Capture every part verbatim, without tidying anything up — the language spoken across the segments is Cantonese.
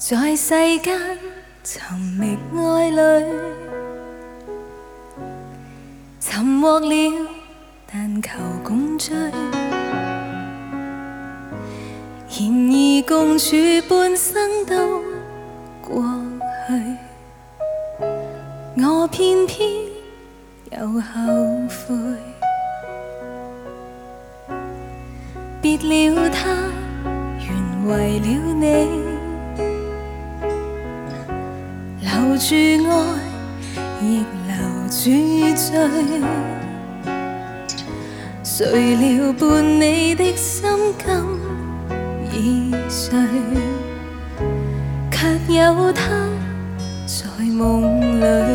在世間尋覓愛侶，尋獲了，但求共聚。然而共處半生都過去，我偏偏又後悔。別了他，原為了你。 留住愛，亦留住罪。誰料伴你的心今已碎，卻有他在夢裏。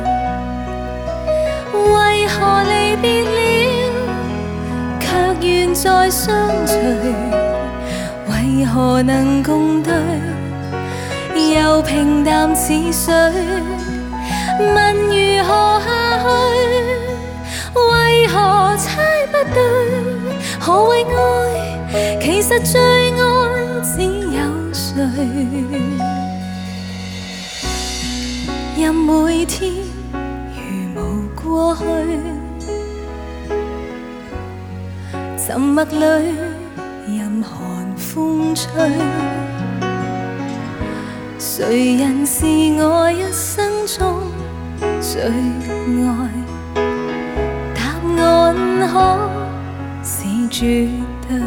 為何離別了，卻願再相隨？為何能共對？ 又平淡似水，問如何下去？為何猜不對？何謂愛？其實最愛只有誰？任每天如無過去，沉默裏任寒風吹。 誰人是我一生中最愛？答案可是絕對。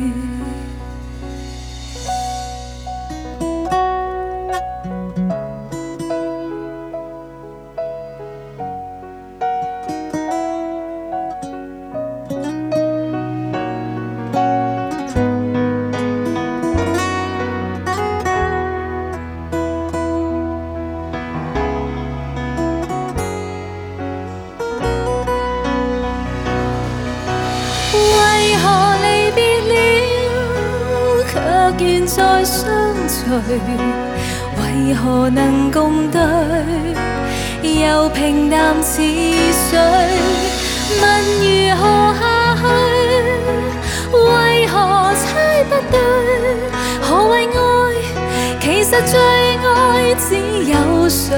願再相隨，為何能共對？又平淡似水，問如何下去？為何猜不對？何謂愛？其實最愛只有誰？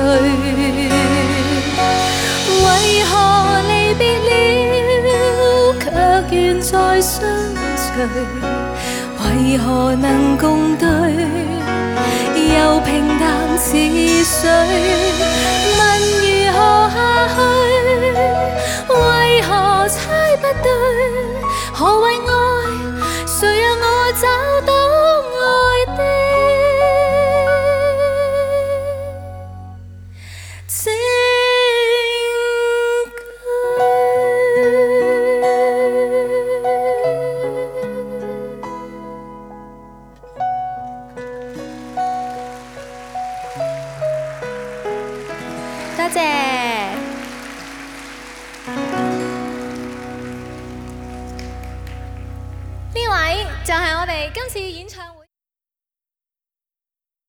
為何離別了，卻願再相隨？ 為何能共對？又平淡似水，問如何下去？為何猜不對？何謂愛？誰讓我找到愛的證多謝，呢位就係我哋今次演唱會。